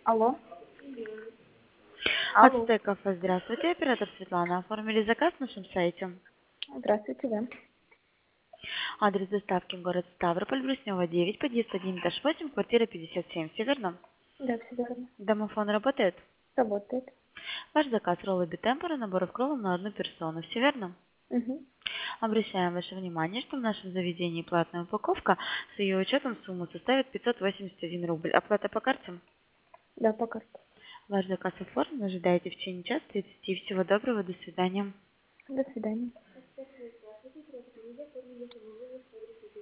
Алло. Алло. Ацтек кафе, здравствуйте, оператор Светлана. Оформили заказ на нашем сайте. Здравствуйте, да. Адрес доставки город Ставрополь, Брюснева 9, подъезд 1, этаж 8, квартира 57. Все верно? Да, все верно. Домофон работает? Работает. Ваш заказ роллы битемпора, набор в кроллом на одну персону. Все верно? Угу. Обращаем ваше внимание, что в нашем заведении платная упаковка с ее учетом сумма составит 581 рубль. Оплата по карте? Да, по карте. Ваш заказ оформлен, ожидайте в течение часа 30. Всего доброго, до свидания. До свидания.